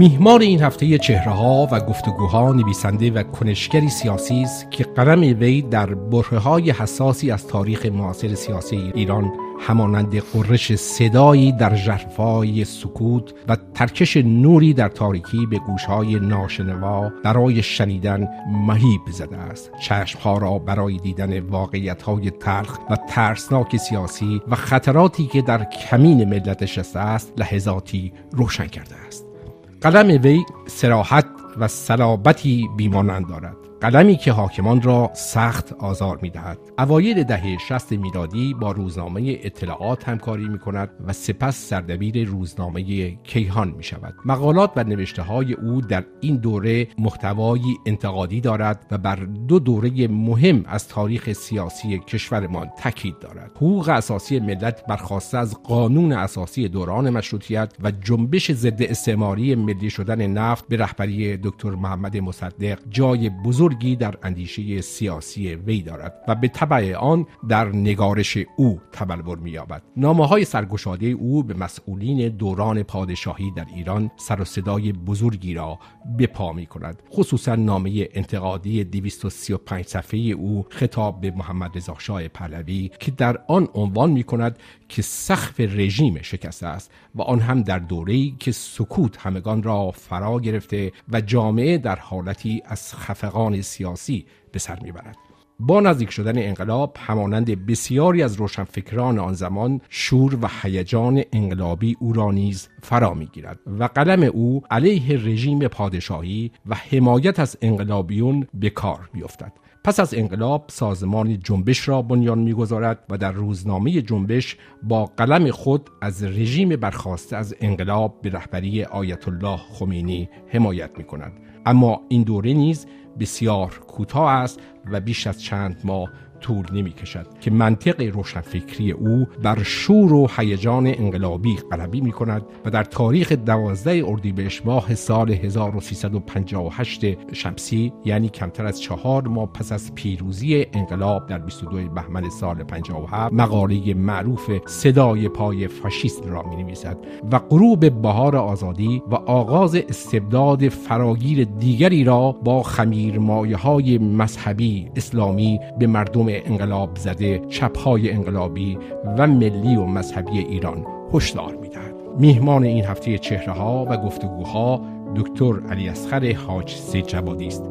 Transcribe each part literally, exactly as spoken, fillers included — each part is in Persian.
میهمان این هفته چهره‌ها و گفتگوها نویسنده و کنشگری سیاسی است که قلم وی در برهه‌های حساسی از تاریخ معاصر سیاسی ایران همانند قررش صدایی در ژرفای سکوت و ترکش نوری در تاریکی به گوش‌های ناشنوا برای شنیدن مهیب زده است. چشم‌ها را برای دیدن واقعیت‌های تلخ و ترسناک سیاسی و خطراتی که در کمین ملت نشسته است لحظاتی روشن کرده است. قلم وی صراحت و صلابتی بیمانند دارد، قلمی که حاکمان را سخت آزار می‌دهد. اوایل دهه شصت میلادی با روزنامه اطلاعات همکاری می‌کند و سپس سردبیر روزنامه کیهان می‌شود. مقالات و نوشته‌های او در این دوره محتوایی انتقادی دارد و بر دو دوره مهم از تاریخ سیاسی کشورمان تاکید دارد: حقوق اساسی ملت برخواسته از قانون اساسی دوران مشروطیت و جنبش ضد استعماری ملی شدن نفت به رهبری دکتر محمد مصدق جای بزرگ در اندیشه سیاسی وی دارد و به تبع آن در نگارش او تبلور می‌یابد. نامه‌های سرگشاده او به مسئولین دوران پادشاهی در ایران سر و صدای بزرگی را به پا می‌کند، خصوصا نامه انتقادی دویست و سی و پنج صفحه‌ای او خطاب به محمد رضا شاه پهلوی که در آن عنوان می‌کند که سقف رژیم شکسته است و آن هم در دوره‌ای که سکوت همگان را فرا گرفته و جامعه در حالتی از خفقان سیاسی به سر میبرد. با نزدیک شدن انقلاب همانند بسیاری از روشنفکران آن زمان شور و هیجان انقلابی او را نیز فرا میگیرد و قلم او علیه رژیم پادشاهی و حمایت از انقلابیون به کار میافتد. پس از انقلاب سازمان جنبش را بنیان می‌گذارد و در روزنامه جنبش با قلم خود از رژیم برخاسته از انقلاب به رهبری آیت الله خمینی حمایت می‌کند. اما این دوره نیز بسیار کوتاه است و بیش از چند ماه طول نمی کشد که منطق روشنفکری او بر شور و هیجان انقلابی غلبه می کند و در تاریخ دوازده اردیبهشت ماه سال هزار و سیصد و پنجاه و هشت شمسی، یعنی کمتر از چهار ماه پس از پیروزی انقلاب در بیست و دو بهمن سال پنجاه و هفت، مقاله معروف صدای پای فاشیسم را می نویسد و غروب بهار آزادی و آغاز استبداد فراگیر دیگری را با خمیرمایه‌های مذهبی اسلامی به مردم انقلاب زده، چپ‌های انقلابی و ملی و مذهبی ایران هشدار می‌دهد. میهمان این هفته چهره‌ها و گفتگوها دکتر علی اصغر حاج سید جوادی است.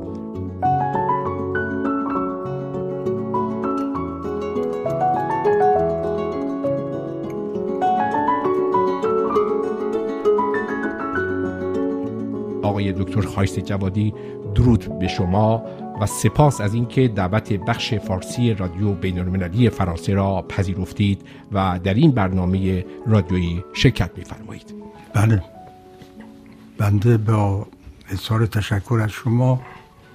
آقای دکتر حاج سید جوادی، درود به شما و سپاس از اینکه دعوت بخش فارسی رادیو بین‌المللی فرانسه را پذیرفتید و در این برنامه رادیویی شرکت می‌فرمایید. بله، بنده با اظهار تشکر از شما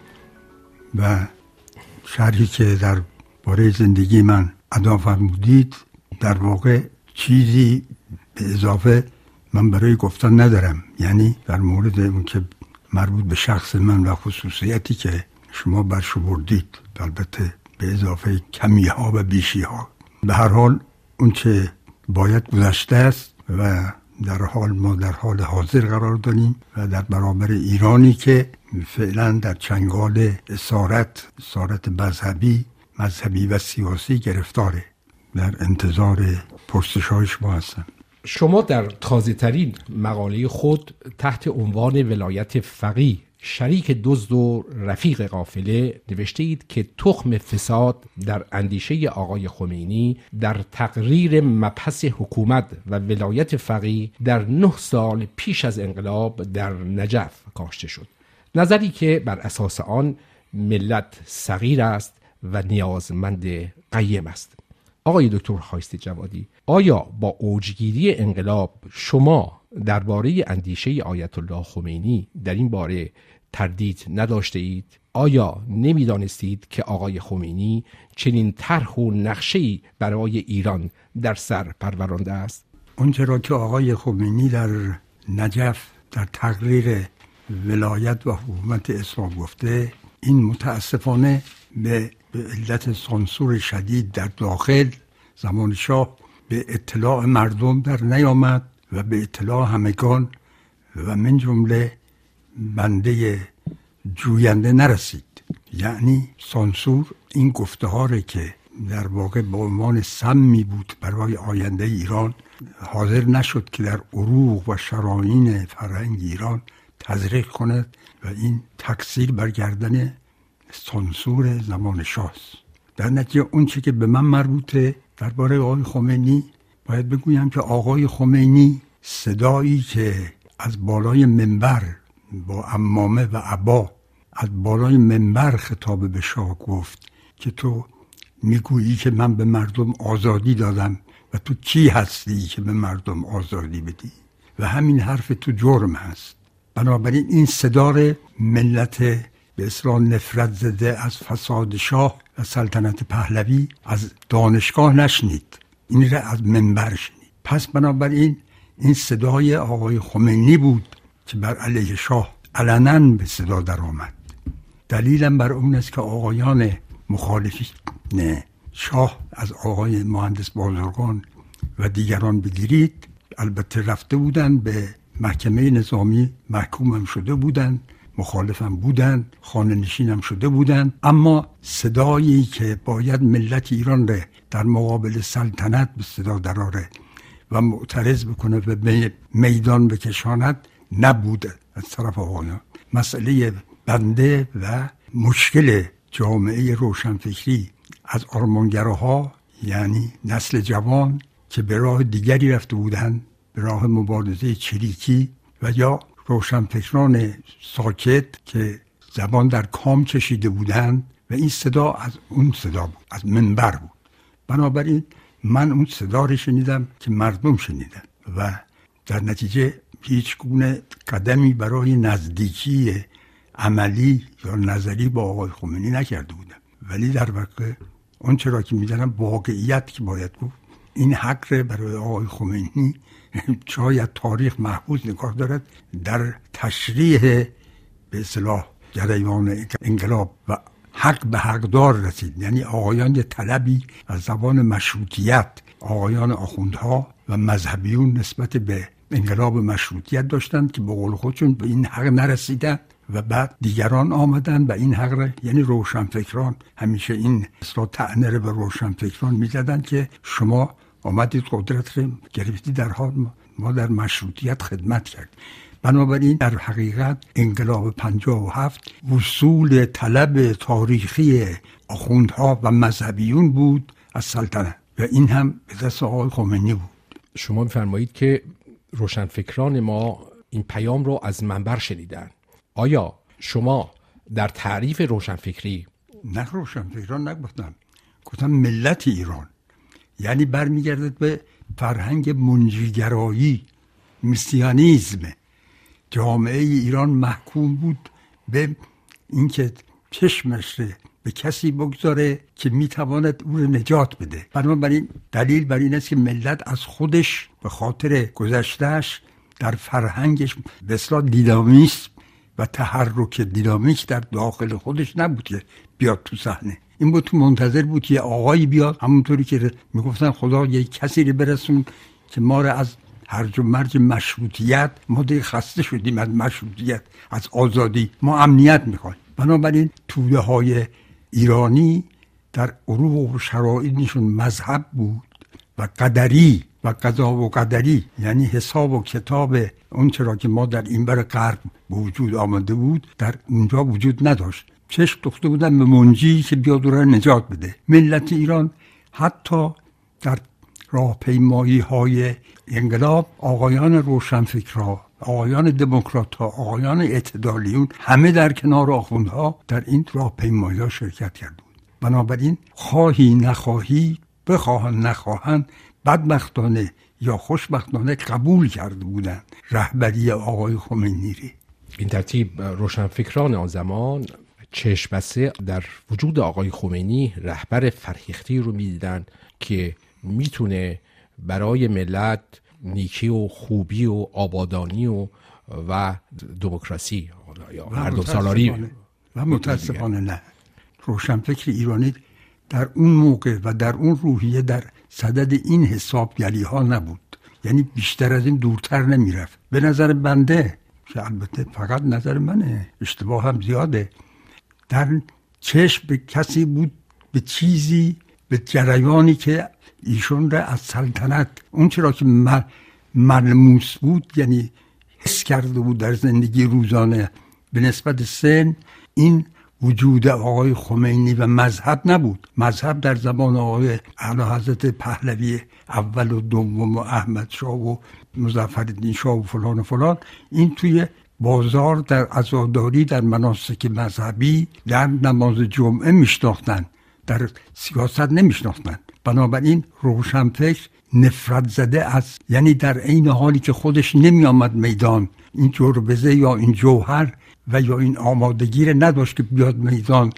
و شرحی که در باره زندگی من ادا فرمودید، در واقع چیزی به اضافه من برای گفتن ندارم. یعنی در مورد اون که مربوط به شخص من و خصوصیتی که شما برشمردید، البته به اضافه کمی ها و بیشی ها، به هر حال اون که باید گذشته است و در حال ما در حال حاضر قرار داریم و در برابر ایرانی که فعلا در چنگال اسارت اسارت مذهبی مذهبی و سیاسی گرفتاره. در انتظار پرسش‌های شما هستم. شما در تازه ترین مقاله خود تحت عنوان ولایت فقیه شریک دزد و رفیق قافله نوشته اید که تخم فساد در اندیشه آقای خمینی در تقریر مبحث حکومت و ولایت فقیه در نه سال پیش از انقلاب در نجف کاشته شد. نظری که بر اساس آن ملت صغیر است و نیازمند قیم است. آقای دکتر حاج سید جوادی، آیا با اوجگیری انقلاب شما درباره اندیشه آیت الله خمینی در این باره تردید نداشته اید؟ آیا نمیدانستید که آقای خمینی چنین طرح و نقشه‌ای برای ایران در سر پرورانده است؟ اونچه را که آقای خمینی در نجف در تقریر ولایت و حکومت اسلام گفته، این متاسفانه به به علت سانسور شدید در داخل زمان شاه به اطلاع مردم در نیامد و به اطلاع همگان و من جمله بنده جوینده نرسید. یعنی سانسور این گفته ها رو که در واقع به عنوان سمی بود برای آینده ایران، حاضر نشد که در عروق و شرايين فرهنگ ایران تزریق کند و این تقصیر بر گردن سانسور زمان شاست. در نتیجه اون چی که به من مربوطه درباره آقای خمینی باید بگویم که آقای خمینی صدایی که از بالای منبر با عمامه و عبا از بالای منبر خطاب به شاه گفت که تو میگویی که من به مردم آزادی دادم و تو کی هستی که به مردم آزادی بدی و همین حرف تو جرم هست. بنابراین این صدا ملت به اصطلاح نفرت زده از فساد شاه و سلطنت پهلوی از دانشگاه نشنید، این را از منبر شنید. پس بنابراین این صدای آقای خمینی بود که بر علیه شاه علنا به صدا در آمد. دلیلم بر اون است که آقایان مخالفی نه شاه از آقای مهندس بازرگان و دیگران بگیرید، البته رفته بودن به محکمه نظامی، محکوم هم شده بودن، مخالفم بودن، خانه نشینم شده بودن، اما صدایی که باید ملت ایران را در مقابل سلطنت به صدا دراره و معترض بکنه و به میدان بکشاند نبود از طرف آقایان. مسئله بنده و مشکل جامعه روشنفکری از آرمانگراها، یعنی نسل جوان که به راه دیگری رفته بودند، به راه مبارزه چریکی، و یا روشنفکران ساکت که زبان در کام کشیده بودند و این صدا از اون صدا بود، از منبر بود. بنابراین من اون صدا رو شنیدم که مردم شنیدن و در نتیجه هیچ گونه قدمی برای نزدیکی عملی یا نظری با آقای خمینی نکرده بودم، ولی در واقع اون چرا که میدونم واقعیت که باید گفت این حق رو برای آقای خمینی شاید تاریخ محفوظ نگاه دارد در تشریح به اصطلاح جریان انقلاب و حق به حقدار رسید. یعنی آقایان یه طلبی از زبان مشروطیت، آقایان آخوندها و مذهبیون نسبت به انقلاب مشروطیت داشتند که به قول خودشون به این حق نرسیدن و بعد دیگران آمدن و این حق را، یعنی روشنفکران همیشه این اصلا طعنه رو به روشنفکران میزدن که شما آمدید قدرت رو گرفتی در حال ما در مشروطیت خدمت کرد. بنابراین در حقیقت انقلاب پنجاه و هفت وصول طلب تاریخی آخوندها و مذهبیون بود از سلطنت و این هم به دست آقای خمینی بود. شما می‌فرمایید که روشنفکران ما این پیام رو از منبر شنیدن. آیا شما در تعریف روشنفکری نه روشنفکران نگفتم، گفتم ملت ایران، یعنی برمیگردد به فرهنگ منجیگرایی، مسیانیزم. جامعه ایران محکوم بود به اینکه چشمش به کسی بگذاره که میتواند او رو نجات بده. بنابراین دلیل بر این است که ملت از خودش به خاطر گذشتهش در فرهنگش به اصطلاح دینامیسم و تحرک دینامیک در داخل خودش نبود که بیاد تو صحنه. این بود تو منتظر بود که آقایی بیاد، همونطوری که میگفتن خدا یک کسی رو برسون که ما رو از هرج و مرج مشروطیت، ما دیگه خسته شدیم از مشروطیت، از آزادی، ما امنیت میخوایم. بنابراین توده های ایرانی در عروق و شرایطشون مذهب بود و قدری و قضا و قدری، یعنی حساب و کتاب اون چرا که ما در این بر غرب وجود آمده بود در اونجا وجود نداشت. چشم دوخته بودن به منجی که بیاد او را نجات بده. ملت ایران حتی در راهپیمایی های انقلاب آقایان روشنفکرها، آقایان دموکرات‌ها، آقایان اعتدالیون همه در کنار آخوندها در این راهپیمایی ها شرکت کرده بود. بنابراین خواهی نخواهی، بخواهن نخواهن، بدبختانه یا خوشبختانه قبول کرده بودند رهبری آقای خمینی ری. این ترتیب روشنفکران آن زمان چشم بسته در وجود آقای خمینی رهبر فرهیختی رو می‌دیدن که میتونه برای ملت نیکی و خوبی و آبادانی و و دموکراسی یا مردم سالاری و متاسفانه نه. روشنفکر ایرانی در اون موقع و در اون روحیه در صدد این حسابگری ها نبود، یعنی بیشتر از این دورتر نمیرفت. به نظر بنده که البته فقط نظر منه، اشتباه هم زیاده، در چشم به کسی بود، به چیزی، به جریانی که ایشون را از سلطنت، اون چرا که ملموس بود، یعنی حس کرده بود در زندگی روزانه به نسبت سن، این وجود آقای خمینی و مذهب نبود. مذهب در زمان آقای اعلیحضرت پهلوی اول و دوم و احمد شاه و مظفرالدین شاه و فلان و فلان، این توی بازار در عزاداری در مناسک مذهبی در نماز جمعه میشناختن، در سیاست نمیشناختن. بنابراین روشنفکر نفرت زده است، یعنی در عین حالی که خودش نمی آمد میدان، این جربزه یا این جوهر و یا این آمادگی رو نداشت که بیاد میدان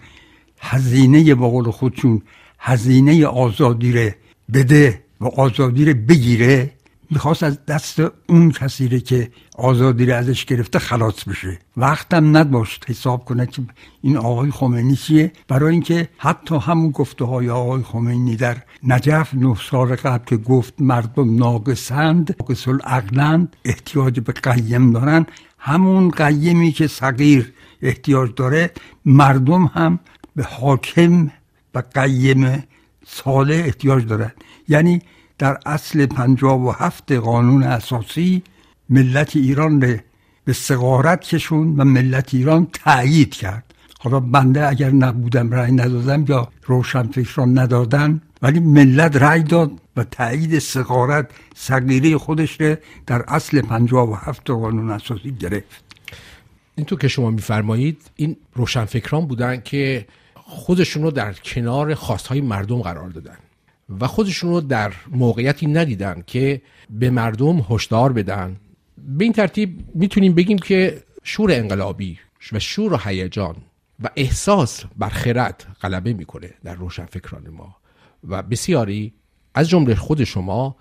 هزینه به قول خودشون هزینه آزادی رو بده و آزادی رو بگیره، میخواست از دست اون کسی رو که آزادی رو ازش گرفته خلاص بشه. وقتم نداشت حساب کنه که این آقای خمینی چیه، برای اینکه حتی همون گفته های آقای خمینی در نجف نه سال قبل که گفت مردم ناقصند، ناقص العقلند، احتیاج به قیم دارن، همون قیمی که صغیر احتیاج داره، مردم هم به حاکم و قیم صالح احتیاج دارن. یعنی در اصل پنجاه و هفت قانون اساسی ملت ایران رو به صغارت کشون و ملت ایران تأیید کرد. حالا بنده اگر نبودم، رأی ندادم یا روشنفکران ندادن، ولی ملت رأی داد و تأیید صغارت صغیره خودش رو در اصل پنجاه و هفت قانون اساسی گرفت. این تو که شما میفرمایید، این روشنفکران بودن که خودشون رو در کنار خواستهای مردم قرار دادن و خودشون رو در موقعیتی ندیدن که به مردم هشدار بدن. به این ترتیب میتونیم بگیم که شور انقلابی و شور و هیجان و احساس بر خرد غلبه میکنه در روشنفکران ما و بسیاری از جمله خود شما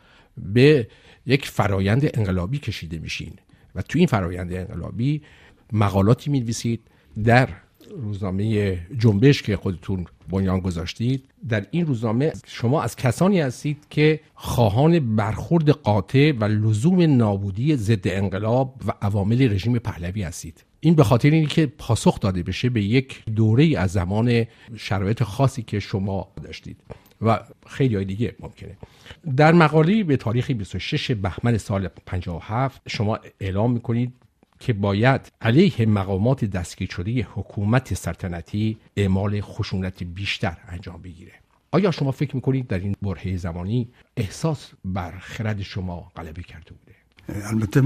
به یک فرایند انقلابی کشیده میشین و تو این فرایند انقلابی مقالاتی می‌نویسید در روزنامه جنبش که خودتون بنیان گذاشتید. در این روزنامه شما از کسانی هستید که خواهان برخورد قاطع و لزوم نابودی ضد انقلاب و عوامل رژیم پهلوی هستید. این به خاطر اینه که پاسخ داده بشه به یک دوره از زمان شرایط خاصی که شما داشتید و خیلی های دیگه ممکنه. در مقاله به تاریخ بیست و شش بهمن سال پنجاه و هفت شما اعلام میکنید که باید علیه مقامات دستگیر شده حکومت سلطنتی اعمال خشونت بیشتر انجام بگیره. آیا شما فکر میکنید در این برهه زمانی احساس بر خرد شما غلبه کرده بوده؟ البته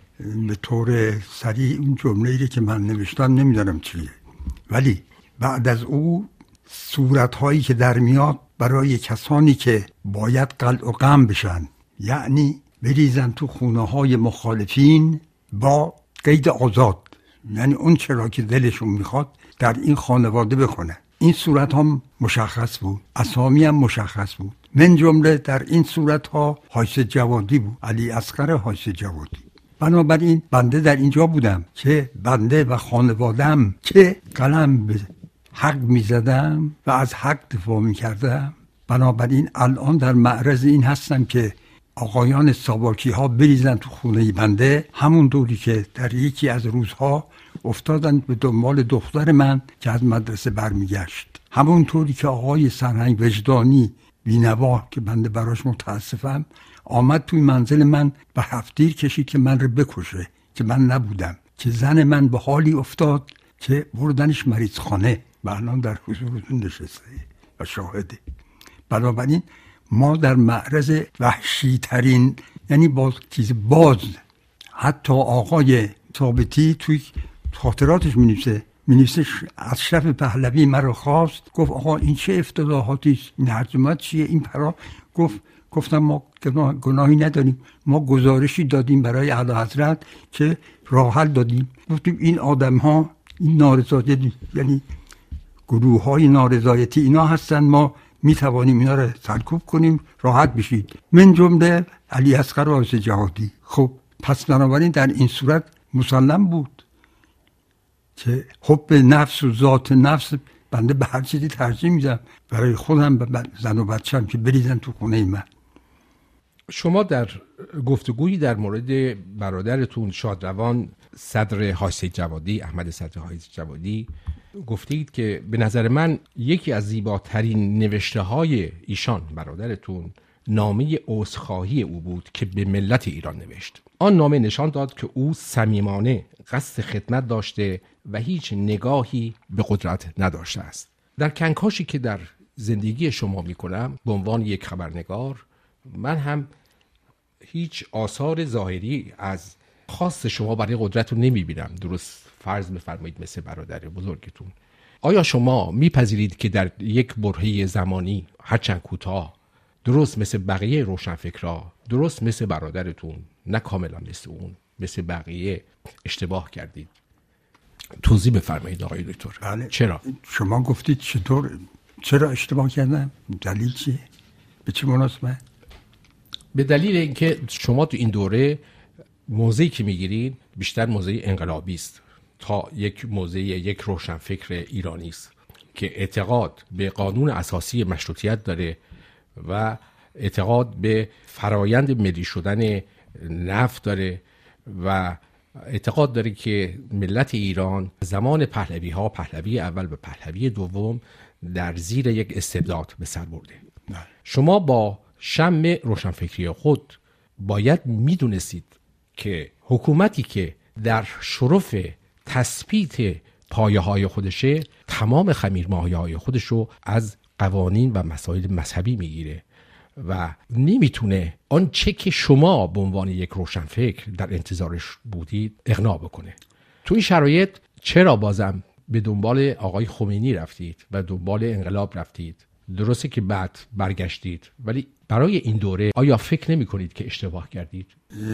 به طور سریع اون جمله‌ای که من نوشتم نمیدونم چیه، ولی بعد از او صورت‌هایی که در میاد برای کسانی که باید قلع و قم بشن، یعنی بریزن تو خونه‌های مخالفین با قید آزاد، یعنی اون چرا که دلشون میخواد در این خانواده بکنه. این صورت ها مشخص بود، اسامی هم مشخص بود. من جمله در این صورت ها حایس جوادی بود، علی اصغر حایس جوادی. بنابراین بنده در اینجا بودم که بنده و خانوادم که قلم به حق میزدم و از حق دفاع میکردم، بنابراین الان در معرض این هستم که آقایان ساواکی ها بریزن تو خونه بنده، همون دوری که در یکی از روزها افتادن به دنبال دختر من که از مدرسه برمیگشت، همون طوری که آقای سرهنگ وجدانی بینوا که بنده براش متاسفم آمد توی منزل من و هفتیر کشید که من رو بکشه که من نبودم، که زن من به حالی افتاد که بردنش مریض خانه و الان در حضورتون نشسته و شاهده. بنابراین ما در معرض وحشی ترین، یعنی باز چیز باز، حتی آقای ثابتی توی خاطراتش می نویسه می نویسه اشرف پهلوی مرا خواست، گفت آقا این چه افتضاحاتی است، این هرجمت چیه، این پرا. گفت گفتم ما گناه، گناهی نداریم، ما گزارشی دادیم برای اعلیحضرت که راه حل دادیم. گفتیم این آدم ها این نارضایتی، یعنی گروه های نارضایتی اینا هستن، ما می توانیم اینا رو سرکوب کنیم، راحت بشید. من جمله علی اصغر و حایس جوادی. خب پس بنابراین در این صورت مسلم بود که حب نفس و ذات نفس بنده به هر چیزی ترجیح میدم، برای خودم و زن و بچه‌م که بریزن تو خونه من. شما در گفتگویی در مورد برادرتون شادروان صدر حایصه جوادی، احمد صدر حایصه جوادی، گفتید که به نظر من یکی از زیباترین نوشته های ایشان برادرتون نامه عذرخواهی او بود که به ملت ایران نوشت. آن نامه نشان داد که او صمیمانه قصد خدمت داشته و هیچ نگاهی به قدرت نداشته است. در کنکاشی که در زندگی شما میکنم به عنوان یک خبرنگار، من هم هیچ آثار ظاهری از خواست شما برای قدرت رو نمیبینم. درست فرض بفرمایید مثل برادر بزرگتون. آیا شما میپذیرید که در یک برهه زمانی هرچند کوتاه، درست مثل بقیه روشنفکرها، درست مثل برادرتون، نه کاملا مثل اون، مثل بقیه اشتباه کردید؟ توضیح بفرمایید آقای دکتر. بله. چرا؟ شما گفتید چطور، چرا اشتباه کردم؟ دلیل چیه؟ به چه مناسبه؟ به دلیل اینکه شما تو این دوره موضعی که میگیرید بیشتر موضع انقلابی است تا یک موضع یک روشنفکر ایرانی است که اعتقاد به قانون اساسی مشروطیت داره و اعتقاد به فرایند ملی شدن نفت داره و اعتقاد داره که ملت ایران زمان پهلوی ها، پهلوی اول و پهلوی دوم، در زیر یک استبداد به سر برده. شما با شم روشنفکری خود باید میدونستید که حکومتی که در شرف تثبیت پایه های خودشه، تمام خمیرمایه های خودشو از قوانین و مسائل مذهبی میگیره و نمیتونه آن چه که شما به عنوان یک روشنفکر در انتظارش بودید اقناع بکنه. تو این شرایط چرا بازم به دنبال آقای خمینی رفتید و دنبال انقلاب رفتید؟ درسته که بعد برگشتید، ولی برای این دوره آیا فکر نمی کنید که اشتباه کردید؟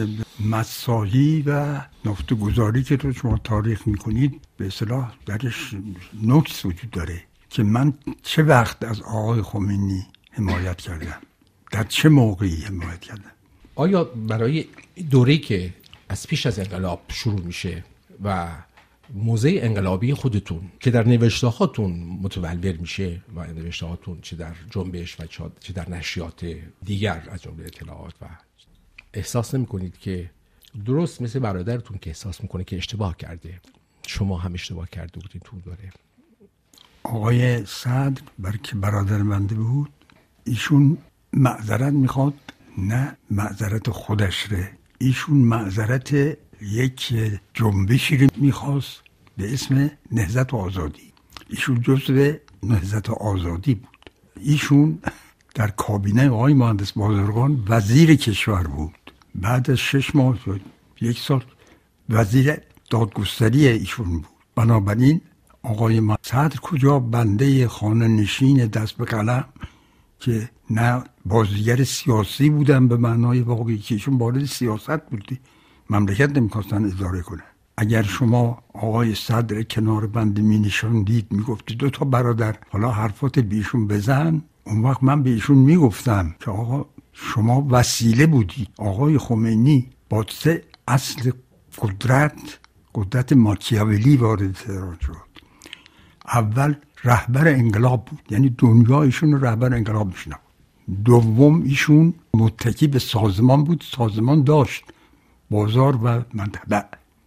مساعی و نقطه گذاری که تو شما تاریخ می کنید به اصطلاح درش نکس وجود داره که من چه وقت از آقای خمینی حمایت کردم، در چه موقعی حمایت کردم. آیا برای دوره‌ای که از پیش از انقلاب شروع میشه و موضع انقلابی خودتون که در نوشته هاتون متولور میشه و نوشته هاتون چه در جنبش و چه در نشریات دیگر از جمله اطلاعات، و احساس نمی کنید که درست مثل برادرتون که احساس میکنه که اشتباه کرده، شما هم اشتباه کرده بودید تو دوره؟ آقای صدر برای که برادر منده بود، ایشون معذرت میخواد، نه معذرت خودش ره، ایشون معذرت یک جنبشی رو میخواست به اسم نهضت آزادی. ایشون جزو نهضت آزادی بود. ایشون در کابینه آقای مهندس بازرگان وزیر کشور بود. بعد از شش ماه یک سال وزیر دادگستری ایشون بود. بنابراین آقای صدر کجا بنده خانه نشین دست به قلم که نه بازیگر سیاسی بودن به معنای واقعی که ایشون وارد سیاست بودی، مملکت نمیخواستن اداره کنن. اگر شما آقای صدر کنار بنده می نشاندید می گفتید دو تا برادر حالا حرفات بیشون بزن، اون وقت من به ایشون می گفتم که آقا شما وسیله بودید. آقای خمینی با سه اصل قدرت، قدرت ماکیاولی وارد تهران شد. اول رهبر انقلاب بود، یعنی دنیا ایشون رو رهبر انقلاب میشناخت. دوم ایشون متکی به سازمان بود، سازمان داشت بازار و منطقه.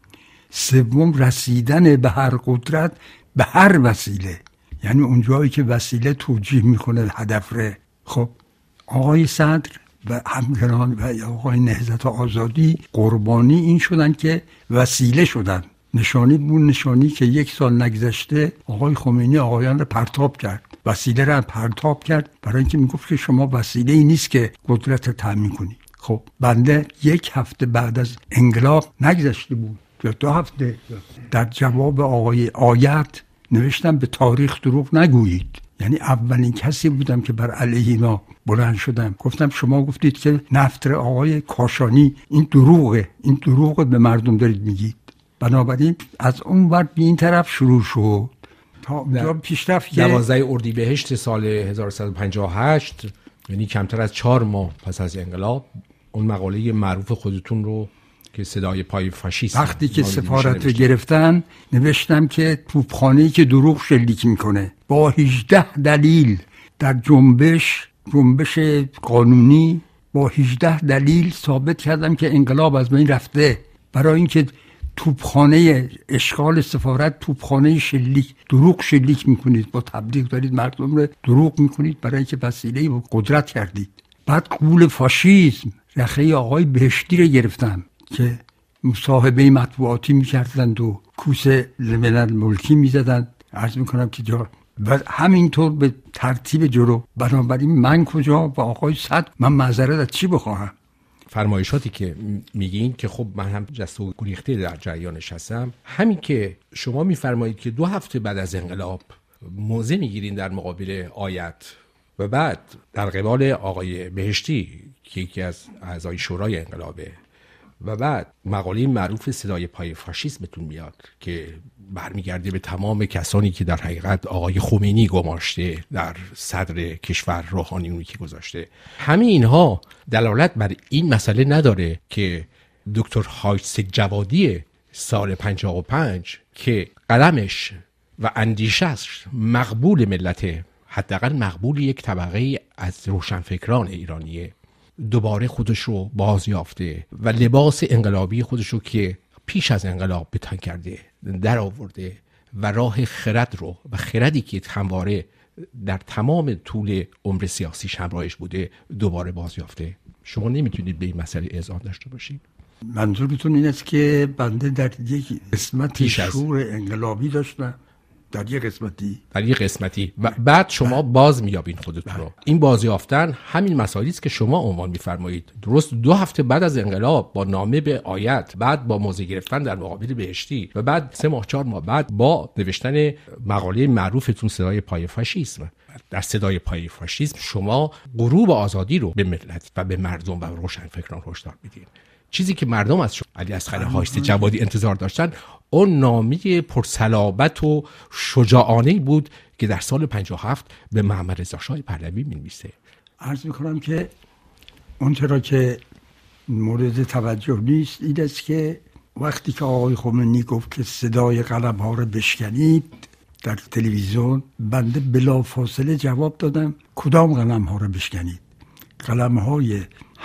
سوم رسیدن به هر قدرت به هر وسیله، یعنی اون جایی که وسیله توجیه میکنه هدف ره. خب آقای صدر و همگران و آقای نهضت آزادی قربانی این شدن که وسیله شدن. نشانی بود، نشانی که یک سال نگذشته آقای خمینی آقایان رو پرتاب کرد، وسیله رو پرتاب کرد برای اینکه میگفت که شما وسیله ای نیست که قدرت رو تامین کنی. خب بنده یک هفته بعد از انقلاب نگذشته بود یا دو هفته در جواب آقای آیت نوشتم به تاریخ دروغ نگویید. یعنی اولین کسی بودم که بر علیه اینا بلند شدم. گفتم شما گفتید که نفت آقای کاشانی این دروغه، این دروغه به مردم دارید میگید. بنابراین از اون ور به این طرف شروع شد تا پیشرفت که دوازده اردیبهشت سال هزار و سیصد و پنجاه و هشت، یعنی کمتر از چهار ماه پس از انقلاب، اون مقاله معروف خودتون رو که صدای پای فاشیست، وقتی که سفارت رو گرفتن نوشتم که توپخانه‌ای که دروغ شلیک میکنه با هجده دلیل در جنبش جنبش قانونی با هجده دلیل ثابت کردم که انقلاب از بین رفته. برای اینکه توپخانه اشغال سفارت توپخانه شلیک، دروغ شلیک میکنید، با تبلیغ دارید مردم رو دروغ میکنید برای اینکه وسیله و قدرت کردید. بعد قبول فاشیسم، رخه آقای بهشتی رو گرفتم که مصاحبه مطبوعاتی میکردند و کوسه ملل ملکی میزدند. عرض میکنم که جا و همینطور به ترتیب جلو. بنابراین من کجا و آقای صدر من معذرت از چی بخواهم؟ فرمایشاتی که میگین که خب من هم جست و گریخته در جریانش هستم. همین که شما میفرمایید که دو هفته بعد از انقلاب موضع میگیرین در مقابل آیت و بعد در قبال آقای بهشتی که یکی از اعضای شورای انقلابه و بعد مقاله معروف صدای پای فاشیسمتون میاد که برمیگرده به تمام کسانی که در حقیقت آقای خمینی گماشته در صدر کشور، روحانی اونی که گذاشته. همه اینها دلالت بر این مسئله نداره که دکتر حاج جوادی سال پنجاه و پنج که قلمش و اندیشش مقبول ملت، حداقل مقبول یک طبقه از روشنفکران ایرانیه، دوباره خودش رو باز یافته و لباس انقلابی خودش رو که پیش از انقلاب به تن کرده در آورده و راه خرد رو و خردی که همواره در تمام طول عمر سیاسیش همراهش بوده دوباره باز یافته. شما نمیتونید به این مسئله اذعان داشته باشید؟ منظورتون این است که بنده در یک قسمتی شعور انقلابی داشتم، در یک قسمتی در یک قسمتی و بعد شما باز میابین خودتون رو. این بازیافتن همین مسائلی است که شما عنوان میفرمایید. درست دو هفته بعد از انقلاب با نامه به آیت، بعد با موضع گرفتن در مقابل بهشتی و بعد سه ماه چهار ماه بعد با نوشتن مقاله معروفتون صدای پای فاشیسم. در صدای پای فاشیسم شما غروب آزادی رو به ملت و به مردم و روشنفکران هشدار میدید. چیزی که مردم از علی اصغر حاج جوادی انتظار داشتن اون نامه پرصلابت و شجاعانه‌ای بود که در سال پنجاه و هفت به محمد رضا شاه پهلوی می‌نویسه. عرض می‌کنم که اون چرا که مورد توجه نیست این است که وقتی که آقای خمینی گفت که صدای قلم‌ها رو بشکنید در تلویزیون، بنده بلافاصله جواب دادم کدام قلم‌ها رو بشکنید؟ قلم‌های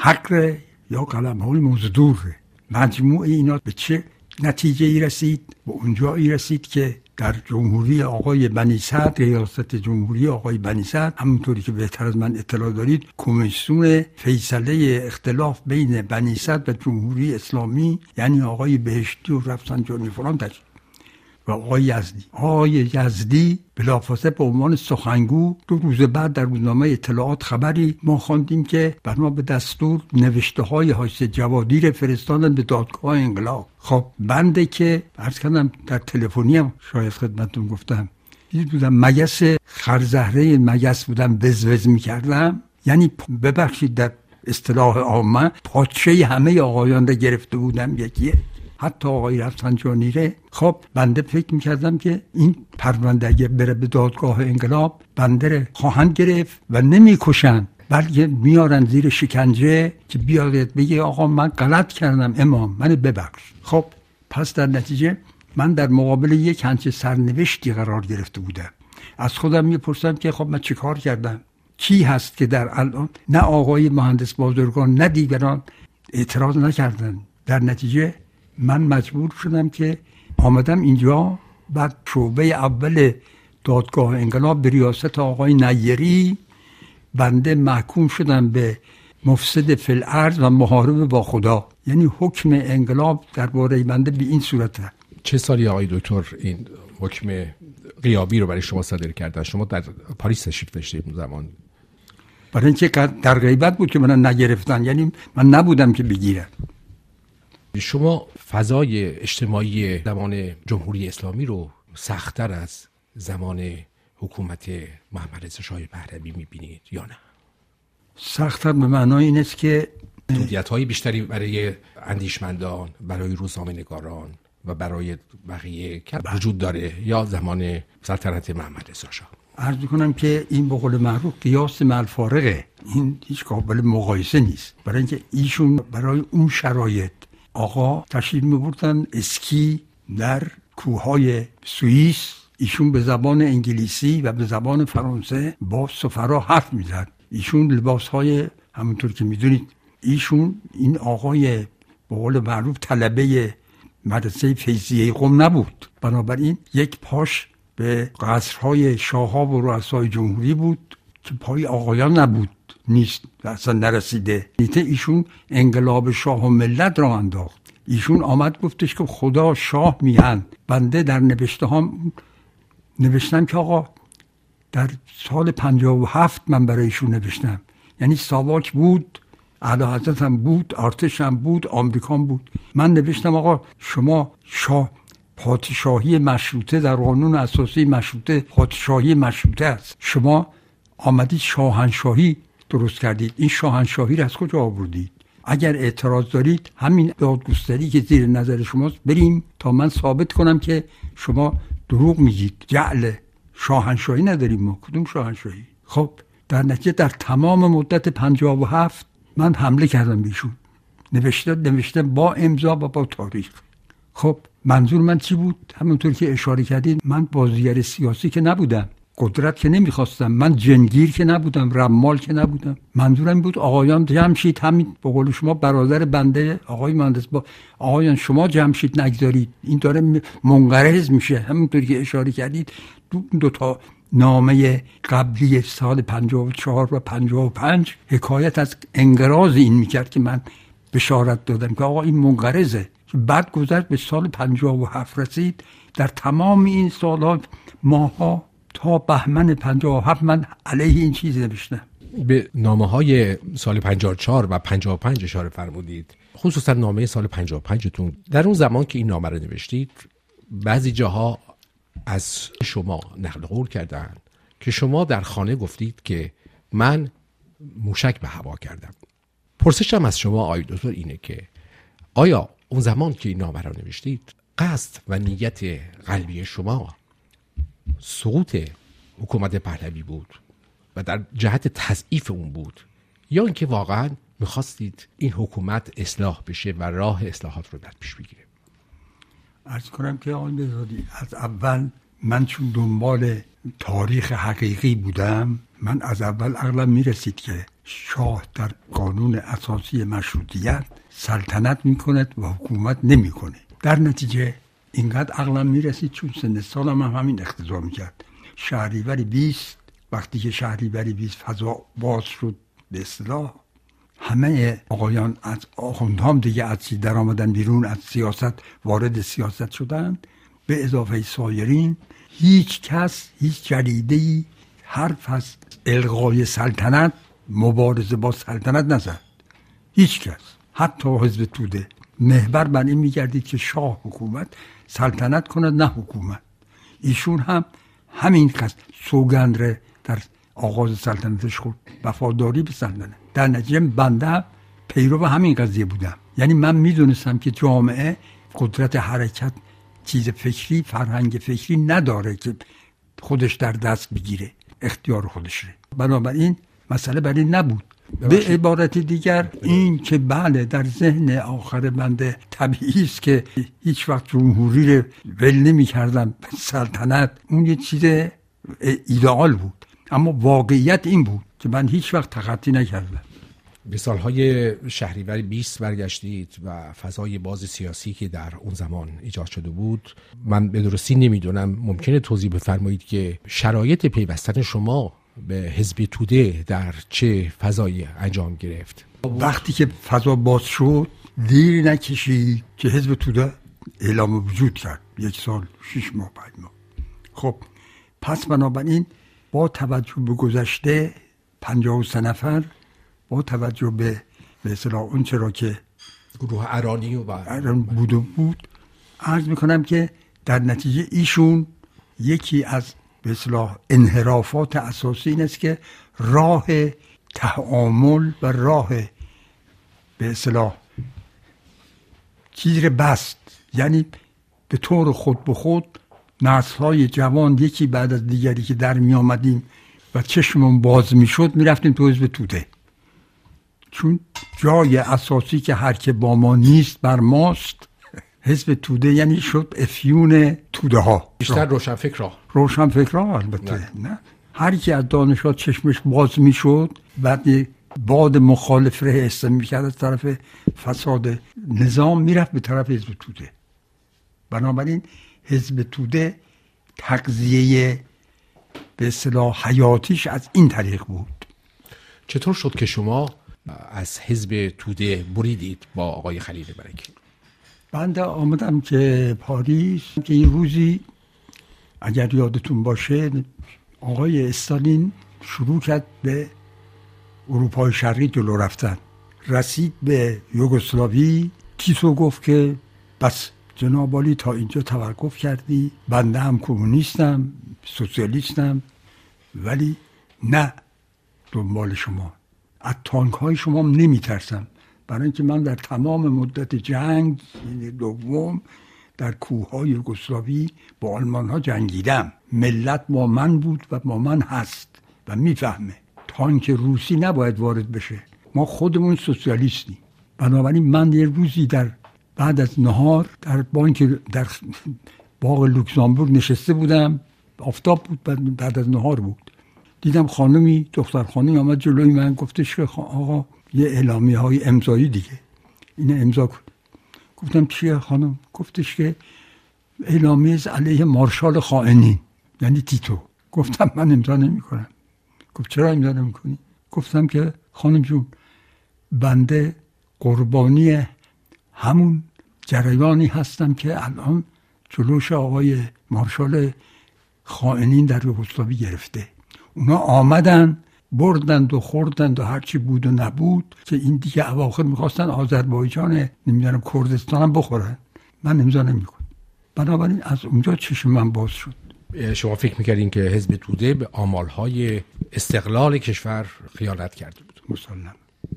حق یا قلم‌های مزدور؟ مجموع اینا به چه نتیجه ای رسید؟ به اونجایی رسید که در جمهوری آقای بنی صدر، ریاست جمهوری آقای بنی صدر، همونطوری که بهتر از من اطلاع دارید، کمیسیون فیصله اختلاف بین بنی صدر و جمهوری اسلامی یعنی آقای بهشتی و رفسنجانی فلان تشکیل و آقای یزدی. آقای یزدی بلافاصله به عنوان سخنگو دو روز بعد در روزنامه اطلاعات خبری ما خواندیم که بنا به دستور نوشته های حاج جوادی رو فرستادن به دادگاه انقلاب. خب بنده که عرض کردم در تلفنی هم شاید خدمتتون گفتم دید بودم مگس خرزهره مگس بودم وزوز میکردم، یعنی ببخشید در اصطلاح عامه پاچه همه آقایان رو گرفته بودم یکیه، حتی آقای رفسنجانی ره. خب بنده فکر میکردم که این پرونده اگه بره به دادگاه انقلاب بنده رو خواهند گرفت و نمیکشن بلکه میارن زیر شکنجه که بیاد بگه آقا من غلط کردم امام من ببخش. خب پس در نتیجه من در مقابل یک همچین سرنوشتی قرار گرفته بودم. از خودم میپرسم که خب من چه کار کردم؟ کی هست که در الان نه آقای مهندس بازرگان نه دیگران اعتراض نکردن؟ در نتیجه من مجبور شدم که آمدم اینجا. بعد شعبه اول دادگاه انقلاب به ریاست آقای نیری بنده محکوم شدم به مفسد فی الارض و محارب با خدا، یعنی حکم انقلاب درباره بنده به این صورته. چه سالی آقای دکتر این حکم غیابی رو برای شما صادر کردن؟ شما در پاریس تشریف داشتید اون زمان؟ برای اینکه در غیبت بود که من نگرفتن، یعنی من نبودم که بگیرن. شما فضای اجتماعی زمان جمهوری اسلامی رو سخت‌تر از زمان حکومت محمد رضا شاه پهلوی می‌بینید یا نه؟ سخت‌تر به معنای این است که محدودیت‌های بیشتری برای اندیشمندان، برای روزنامه‌نگاران و برای بقیه وجود داره یا زمان سلطنت محمد رضا شاه؟ عرض می‌کنم که این به قول معروف قیاس مع الفارقه، این هیچ قابل مقایسه نیست. برای اینکه ایشون برای اون شرایط آقا تشریف می‌بردن اسکی در کوههای سوئیس، ایشون به زبان انگلیسی و به زبان فرانسه با سفرا حرف می‌زد. ایشون لباس‌های همونطور که میدونید ایشون این آقای به قول معروف طلبه مدرسه فیضیه قم نبود، بنابراین یک پاش به قصرهای شاه‌ها و رؤسای جمهوری بود که پای آقایان نبود، نیست، اصلا نرسیده. نیته ایشون انقلاب شاه و ملت را انداخت. ایشون آمد گفتش که خدا شاه میهن. بنده در نوشته هم نوشتم که آقا در سال پنجاه و هفت من برای ایشون نوشتم، یعنی ساواک بود، اعلیحضرت هم بود، ارتش هم بود، آمریکا هم بود. من نوشتم آقا شما شاه پادشاهی مشروطه در قانون اساسی مشروطه پادشاهی مشروطه است، شما آمدید شاهنشاهی درست کردید، این شاهنشاهی را از کجا آوردید؟ اگر اعتراض دارید همین دادگستری که زیر نظر شماست بریم تا من ثابت کنم که شما دروغ میگید، جعل شاهنشاهی نداریم ما. کدوم شاهنشاهی؟ خب در نتیجه در تمام مدت پنجاه و هفت من حمله کردم بیشون، نوشته نوشته با امضا و با تاریخ. خب منظور من چی بود؟ همونطور که اشاره کردید من بازیگر سیاسی که نبودم، قدرت که نمیخواستم، من جنگیر که نبودم، رمال که نبودم. منظورم بود آقایان جمشید، همین به قول شما برادر بنده آقای مهندس با آقایان شما جمشید نگذارید، این داره منقرض میشه. همونطور که اشاره کردید دو, دو تا نامه قبلی سال پنجاه و چهار و پنجاه و پنج حکایت از انقراض این میکرد که من بشارت دادم که آقا این منقرضه. بعد گذشت به سال پنجاه و هفت رسید، در تمام این سالات ماها تا بهمن پنجاه و هفت من علیه این چیز نوشتم. به نامه های سال پنجاه و چهار و پنجاه و پنج اشاره فرمودید، خصوصا نامه سال پنجاه و پنج تون. در اون زمان که این نامه رو نوشتید بعضی جاها از شما نقل قول کردن که شما در خانه گفتید که من موشک به هوا کردم. پرسشم از شما آقای دکتر اینه که آیا اون زمان که این نامه رو نوشتید قصد و نیت قلبی شما سقوط حکومت پهلوی بود و در جهت تضعیف اون بود، یا اینکه واقعا میخواستید این حکومت اصلاح بشه و راه اصلاحات رو در پیش بگیره؟ عرض کنم که آقای بزادی از اول من چون دنبال تاریخ حقیقی بودم، من از اول عقلم میرسید که شاه در قانون اساسی مشروطیت سلطنت میکند و حکومت نمیکنه. در نتیجه اینقدر عقلم میرسید، چون سن سالم هم همین اقتضا میکرد. شهریور بیست وقتی که شهریور بیست فضا باز شد به اصطلاح، همه آقایان از آخوندهام دیگه از در آمدن بیرون، از سیاست وارد سیاست شدن، به اضافه سایرین هیچ کس هیچ جریده‌ای حرف از الغای سلطنت، مبارزه با سلطنت نزد. هیچ کس، حتی حزب توده، محور بر این میگردید که شاه حکومت سلطنت کند نه حکومت. ایشون هم همین کس سوگند ره در آغاز سلطنتش خورد، وفاداری به سلطنت. در نتیجه بنده پیرو همین قضیه بودم. یعنی من میدونستم که جامعه قدرت حرکت، چیز فکری، فرهنگ فکری نداره که خودش در دست بگیره، اختیار خودش ره. بنابراین مسئله برای نبود. به عبارت دیگر این که بله در ذهن آخر بنده طبیعی است که هیچ وقت جمهوری رو ول نمی کردم، سلطنت اون یه چیز ایدئال بود، اما واقعیت این بود که من هیچ وقت تخطی نکردم. به سالهای شهریور بیست برگشتید و فضای باز سیاسی که در اون زمان ایجاد شده بود، من به درستی نمیدونم، ممکنه توضیح بفرمایید که شرایط پیوستن شما به حزب توده در چه فضایی انجام گرفت؟ وقتی که فضا باز شد دیری نکشید که حزب توده اعلام وجود کرد، یک سال شش ماه بعد ما. خب پس بنابراین با توجه به گذشته پنجاه و سه نفر، با توجه به به اصطلاح اون چرا که گروه ارانی و اران بود و بود عرض میکنم که در نتیجه ایشون یکی از به اصطلاح انحرافات اساسی این است که راه تعامل و راه به اصطلاح چیز بست، یعنی به طور خود به خود نسل‌های جوان یکی بعد از دیگری که در می آمدیم و چشممون باز می شد می رفتیم تو حزب توده، چون جای اساسی که هر که با ما نیست بر ماست. حزب توده یعنی شد افیون توده ها، بیشتر روشن فکر ها روشن فکر ها البته نه. نه هر کی از دانشجو چشمش باز می شد، بعد باد مخالف را حس میکرد از طرف فساد نظام، میرفت به طرف حزب توده. بنابراین حزب توده تغذیه به اصطلاح حیاتیش از این طریق بود. چطور شد که شما از حزب توده بریدید با آقای خلیل برکی؟ بنده آمدم که پاریس که این روزی اگر یادتون باشه آقای استالین شروع کرد به اروپای شرقی جلو رفتن، رسید به یوگسلاوی. تیتو گفت که بس جناب عالی تا اینجا توقف کردی، بنده هم کمونیستم سوسیالیستم ولی نه دنبال شما، از تانک های شما نمی ترسم، برای اینکه من در تمام مدت جنگ دوم در کوه های یوگسلاوی با آلمان ها جنگیدم، ملت با من بود و با من هست و میفهمه تانک روسی نباید وارد بشه، ما خودمون سوسیالیستیم. بنابراین من یه روزی در بعد از نهار در بانک در باغ لوکزامبورگ نشسته بودم، آفتاب بود، بعد از نهار بود، دیدم خانمی دختر خانمی آمد جلوی من، گفتش که آقا یه اعلامیه های امضایی دیگه اینه امضا کن. گفتم چیه خانم؟ گفتش که اعلامیه علیه مارشال خائنین یعنی تیتو. گفتم من امضا نمی کنم. گفت چرا امضا نمی کنی؟ گفتم که خانم جون بنده قربانی همون جریانی هستم که الان جلوش آقای مارشال خائنین در یوگسلاوی گرفته، اونا آمدن بردند و خوردند و هرچی بود و نبود که این دیگه اواخر میخواستن آذربایجان نمیدونم کردستان هم بخورن، من امضا نمیکنم. بنابراین از اونجا چشم من باز شد. شما فکر میکردین که حزب توده به آمالهای استقلال کشور خیانت کرده بود؟ مسلم.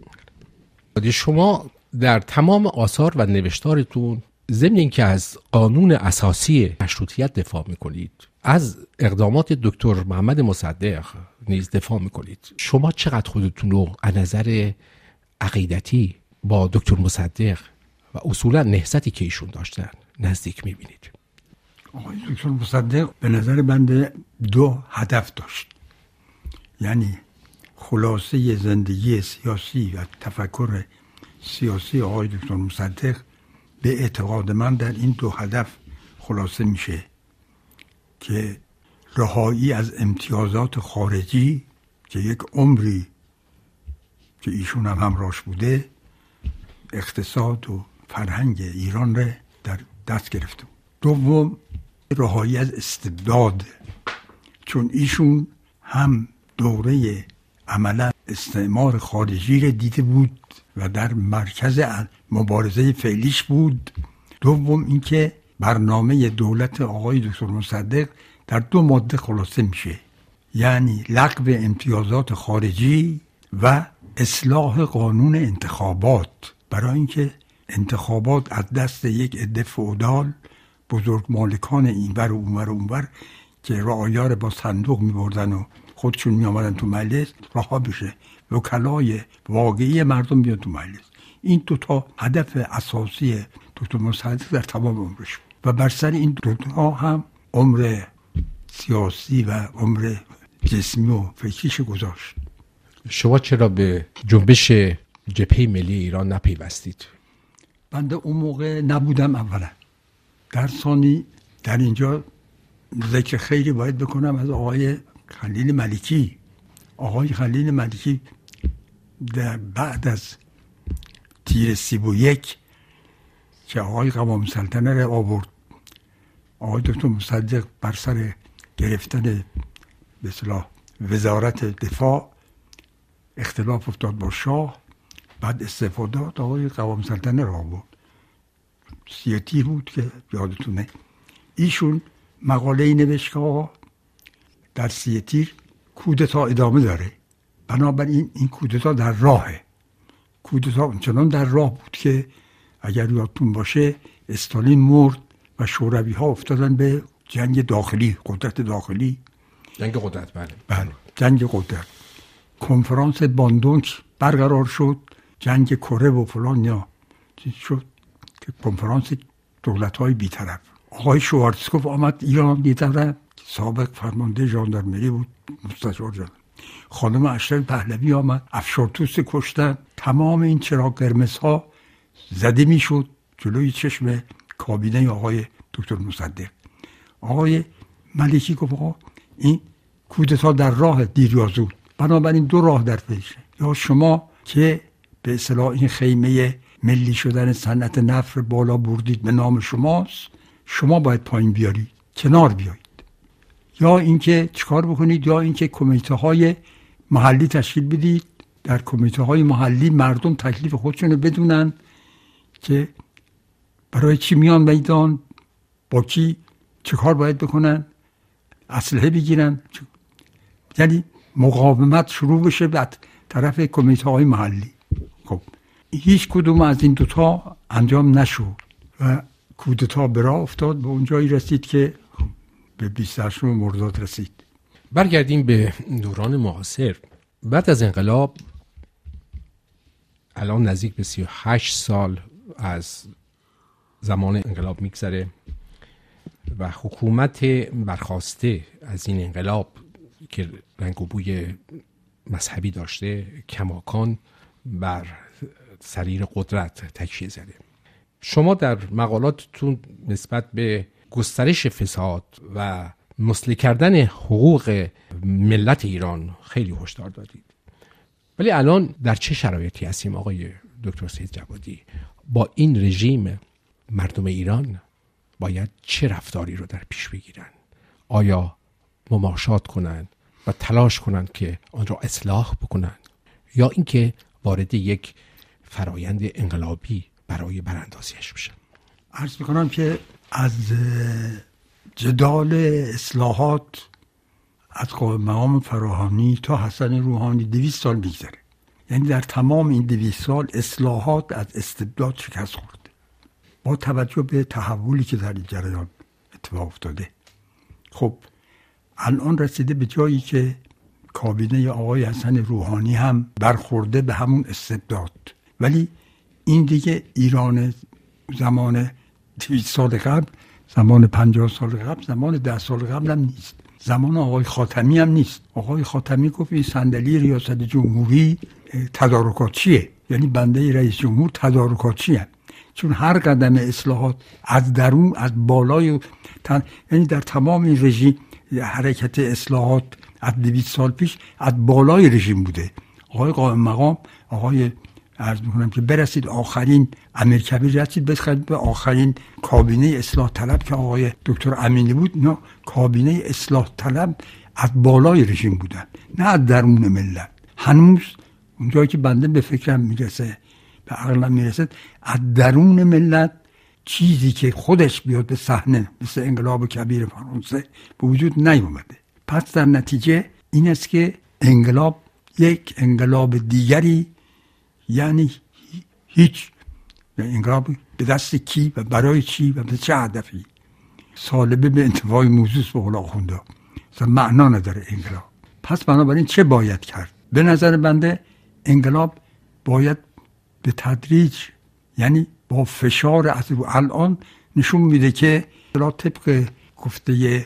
شما در تمام آثار و نوشتارتون ضمن اینکه از قانون اساسی مشروطیت دفاع میکنید، از اقدامات دکتر محمد مصدق نیز دفاع میکنید. شما چقدر خودتون رو از نظر عقیدتی با دکتر مصدق و اصولا نهضتی که ایشون داشتن نزدیک میبینید؟ آقای دکتر مصدق به نظر بنده دو هدف داشت، یعنی خلاصه زندگی سیاسی و تفکر سیاسی آقای دکتر مصدق به اعتقاد من در این دو هدف خلاصه میشه که رهایی از امتیازات خارجی که یک عمری که ایشون هم همراهش بوده اقتصاد و فرهنگ ایران را در دست گرفته. دوم رهایی از استبداد، چون ایشون هم دوره عملا استعمار خارجی را دیده بود و در مرکز مبارزه فعلیش بود. دوم اینکه برنامه دولت آقای دکتر مصدق در دو ماده خلاصه میشه، یعنی لغو امتیازات خارجی و اصلاح قانون انتخابات، برای اینکه انتخابات از دست یک عده فئودال بزرگ مالکان اینور و اونور و اونور که رعایا با صندوق میبردن و خودشون میامدن تو مجلس رها بشه، وکلای واقعی مردم بیان تو مجلس. این دوتا هدف اساسی دکتر مصدق در تمام عمرش بود و بر سر این دوتا هم عمر سیاسی و عمر جسمی و فکریش گذاشت. شما چرا به جنبش جبهه ملی ایران نپیوستید؟ بنده اون موقع نبودم اولا، در ثانی در اینجا ذکر خیری باید بکنم از آقای خلیل ملکی. آقای خلیل ملکی در بعد از تیر سی و یک که آقای قوام سلطنه را آورد، آقای دکتر مصدق بر سر گرفتن به اصطلاح وزارت دفاع اختلاف افتاد با شاه، بعد استعفا داد، آقای قوام سلطنه را آورد. سی تیر بود که یادتونه. ایشون مقاله ای نوشت که در سی تیر کودتا ادامه داره، بنابراین این کودتا در راهه. کودتا چنان در راه بود که اگر یادتون باشه استالین مرد و شوروی ها افتادن به جنگ داخلی، قدرت داخلی، جنگ قدرت. بله بله جنگ قدرت. کنفرانس باندونک برقرار شد، جنگ کره و فلان یا چیز شد که کنفرانس دولت های بی‌طرف. آقای شوارتسکوف آمد ایران، دیدم سابق فرمانده ژاندارمری بود، مستشار جان. خانم اشرف پهلوی آمد، افشارتوس کشتن، تمام این چراغ قرمزها زده میشد جلوی چشم کابینه آقای دکتر مصدق. آقای ملکی گفت آقا این کودتا در راه، دیر یا زود، بنابراین دو راه در پیشه، یا شما که به اصطلاح این خیمه ملی شدن صنعت نفت بالا بردید به نام شماست، شما باید پایین بیارید، کنار بیایید، یا اینکه چیکار بکنید، یا اینکه کمیته های محلی تشکیل بدید، در کمیته های محلی مردم تکلیف خودشون رو بدونن که برای چی میان میدان، با کی چه کار باید بکنن، اسلحه بگیرن، یعنی مقاومت شروع بشه به طرف کمیته های محلی. خب هیچ کدوم از این دوتا انجام نشد و کودتا به راه افتاد، به اونجایی رسید که به بیست و هشتم مرداد رسید. برگردیم به دوران معاصر. بعد از انقلاب الان نزدیک به سی و هشت سال از زمان انقلاب میگذره و حکومت برخاسته از این انقلاب که رنگ و بوی مذهبی داشته کماکان بر سریر قدرت تکیه زده. شما در مقالاتتون نسبت به گسترش فساد و مسلح کردن حقوق ملت ایران خیلی هشدار دادید. ولی الان در چه شرایطی هستیم آقای دکتر سید جوادی؟ با این رژیم مردم ایران باید چه رفتاری رو در پیش بگیرن؟ آیا مماشات کنن و تلاش کنن که آن را اصلاح بکنن، یا اینکه وارد یک فرایند انقلابی برای براندازیش بشن؟ عرض میکنم که از جدال اصلاحات از قائم مقام فراهانی تا حسن روحانی دویست سال میگذره. یعنی در تمام این دویست سال اصلاحات از استبداد شکست خورده با توجه به تحولی که در این جریان اتفاق افتاده. خب الان رسیده به جایی که کابینه آقای حسن روحانی هم برخورده به همون استبداد، ولی این دیگه ایران زمان دویست سال قبل، زمان پنجاه سال قبل، زمان ده سال قبل هم نیست، زمان آقای خاتمی هم نیست. آقای خاتمی گفت این صندلی ریاست جمهوری تدارکاتچیه، یعنی بنده رئیس جمهور تدارکاتچیه، چون هر قدم اصلاحات از درون، از بالای تن... یعنی در تمام این رژیم حرکت اصلاحات از دویست سال پیش از بالای رژیم بوده. آقای قائم مقام، آقای عرض میکنم که برسید آخرین امیرکبیر، رسید بخرید به آخرین کابینه اصلاح طلب که آقای دکتر امینی بود. نه، کابینه اصلاح طلب از بالای رژیم بودن، نه از درون ملت. هنوز اونجایی که بنده به فکرم میرسه، به عقلم میرسه، از درون ملت چیزی که خودش بیاد به صحنه مثل انقلاب کبیر فرانسه به وجود نیومده. پس در نتیجه این است که انقلاب یک انقلاب دیگری، یعنی هیچ انقلاب به دست کی و برای چی و به چه هدفی، سالبه به انتفاع موضوع به قول آخونده، اصلا معنا نداره انقلاب. پس بنابراین چه باید کرد؟ به نظر بنده انقلاب باید به تدریج، یعنی با فشار از رو، الان نشون میده که طبق گفته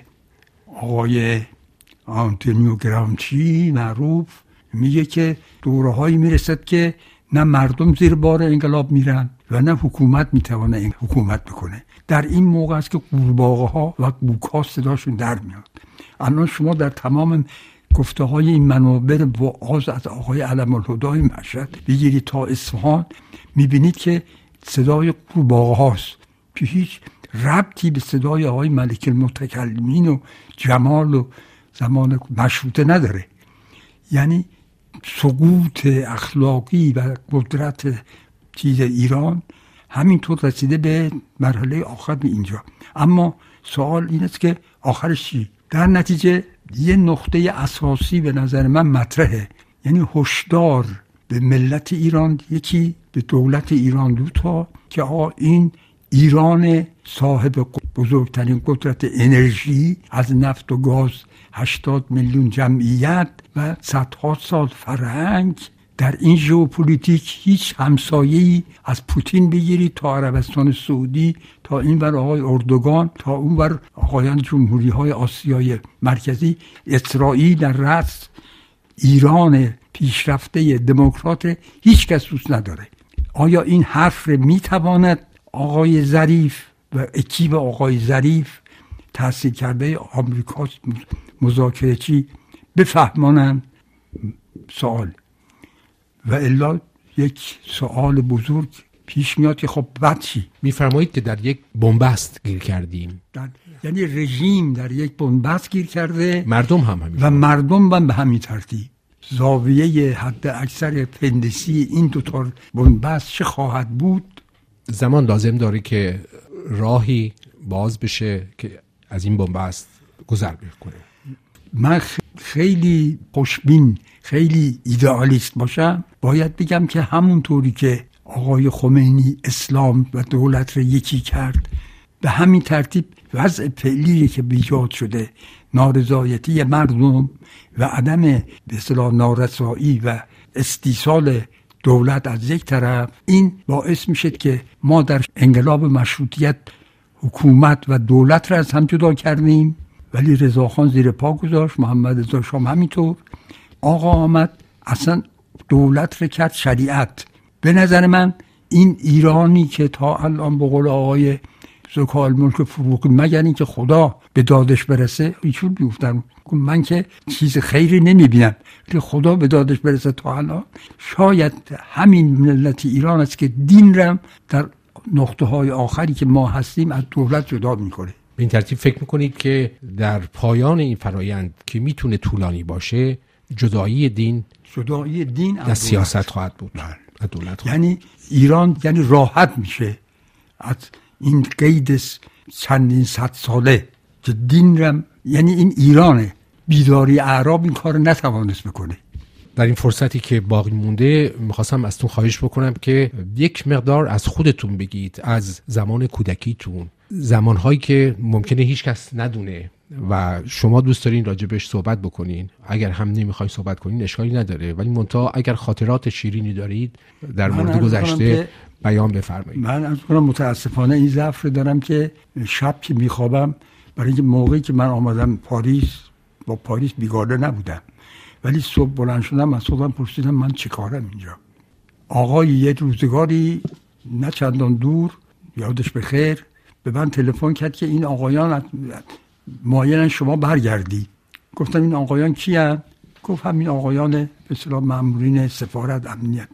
آقای آنتونیو گرامچی معروف میگه که دوره‌هایی میرسد که نه مردم زیر بار انقلاب میرن و نه حکومت میتونه این حکومت بکنه. در این موقع است که قورباغه ها و بوک‌ها صداشون در میاد. الان شما در تمام گفته های این منابر وعاظ از آقای علم الهدای مشهد بگیرید تا اصفهان، میبینید که صدای قورباغه هاست که هیچ ربطی به صدای آقای ملک المتکلمین و جمال و زمان مشروطه نداره. یعنی سقوط اخلاقی و قدرت چیز ایران همینطور رسیده به مرحله آخر به اینجا. اما سوال این است که آخرش چی؟ در نتیجه یه نقطه اساسی به نظر من مطرحه، یعنی هشدار به ملت ایران، یکی به دولت ایران دو تا، که آقا این ایران صاحب بزرگترین قدرت انرژی از نفت و گاز، هشتاد میلیون جمعیت و صدها سال فرهنگ، در این ژئوپلیتیک هیچ همسایه‌ای از پوتین بگیرید تا عربستان سعودی، تا این ور آقای اردوگان، تا اون ور آقایان جمهوری‌های آسیای مرکزی، اسرائیل در رأس ایران پیشرفته دموکرات هیچ کس دوست نداره. آیا این حرف رو میتواند آقای ظریف و اکیب آقای ظریف تحصیل کرده آمریکا مذاکره‌چی بفهمانند؟ سوال. و الا یک سوال بزرگ پیش میاد که خب بعد چی؟ میفرمایید که در یک بنبست گیر کردیم، در... یعنی رژیم در یک بنبست گیر کرده، مردم هم همین و مردم هم به همین ترتیب. زاویه حد اکثر پندسی این دوتا بنبست چه خواهد بود؟ زمان لازم داره که راهی باز بشه که از این بنبست گذر بکنه. من خیلی خوشبین، خیلی ایدئالیست باشم، باید بگم که همون طوری که آقای خمینی اسلام و دولت رو یکی کرد، به همین ترتیب وضع فعلی که ایجاد شده، نارضایتی مردم و عدم به اصطلاح نارسایی و استیصال دولت از یک طرف، این باعث میشه که ما در انقلاب مشروطیت حکومت و دولت را از هم جدا کردیم، ولی رضاخان زیر پا گذاشت، محمد رضا شاه همینطور. آقا آمد اصلا دولت را کرد شریعت. به نظر من این ایرانی که تا الان به قول آقای زکال ملک فروغی مگر این که خدا به دادش برسه ایشون بیفتن، من که چیز خیری نمیبینم، ولی خدا به دادش برسه تا الان شاید همین ملت ایران است که دین رم در نقطه های آخری که ما هستیم از دولت جدا میکنه. به این ترتیب فکر میکنید که در پایان این فرایند که میتونه طولانی باشه، جدایی دین جدایی دین از سیاست خواهد بود، از دولت خواهد. یعنی ایران یعنی راحت میشه از این قید چندین صد ساله که دین رم، یعنی این ایرانه. بیداری اعراب این کار نتوانست بکنه. در این فرصتی که باقی مونده میخواستم از تو خواهش بکنم که یک مقدار از خودتون بگید، از زمان کودکیتون، زمانهایی که ممکنه هیچ کس ندونه و شما دوست دارین راجبش صحبت بکنین. اگر هم نمیخواین صحبت کنین اشکالی نداره، ولی منتها اگر خاطرات شیرینی دارید در مورد گذشته بیان بفرمایید. من از کنم متاسفانه این ضعف رو دارم که شب که میخوابم، برای اینکه موقعی که من آمدم پاریس با پاریس بیگانه نبودم، ولی صبح بلند شدم از خودم پرسیدم من چه کارم اینجا. آقای یه روزگاری نه چندان دور یادش بخیر به من تلفن کرد که این آقایان مایلن شما برگردی. گفتم این آقایان کی هستند؟ گفت همین آقایان به اصطلاح مامورین سفارت امنیت.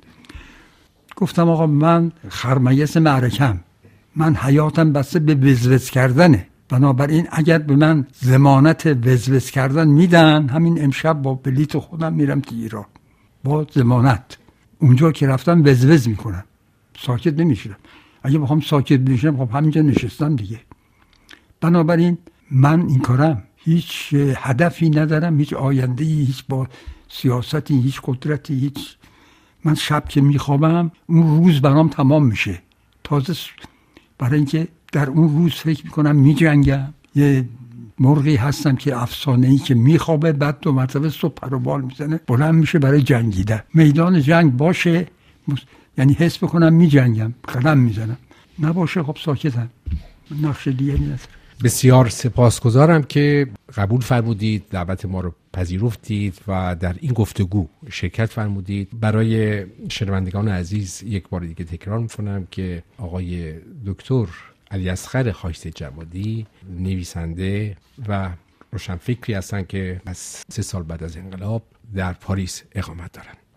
گفتم آقا من خرمگس معرکم، من حیاتم بسته به وزوز کردنه، بنابراین اگر به من ضمانت وزوز کردن میدن، همین امشب با بلیط خودم میرم تو ایران با ضمانت. اونجا که رفتم وزوز میکنم، ساکت نمیشم. اگه بخوام ساکت بشم خب همینجا نشستم دیگه. بنابراین من این کارم هیچ هدفی ندارم، هیچ آینده‌ای، هیچ با سیاستی، هیچ قدرتی، هیچ. من شب که میخوابم اون روز برام تمام میشه. تازه برای اینکه در اون روز فکر میکنم میجنگم. یه مرغی هستم که افسانه‌ای که میخوابه، بعد دو مرتبه صبح پر و بال میزنه، بلند میشه برای جنگیدن. میدان جنگ باشه یعنی حس بکنم میجنگم، قدم میزنم، نباشه خب ساکتم، نقش دیگه ندارم. بسیار سپاسگزارم که قبول فرمودید، دعوت ما رو پذیرفتید و در این گفتگو شرکت فرمودید. برای شنوندگان عزیز یک بار دیگه تکرار میکنم که آقای دکتر علیاصغر خاکسید جوادی نویسنده و روشنفکری هستند که از سه سال بعد از انقلاب در پاریس اقامت دارند.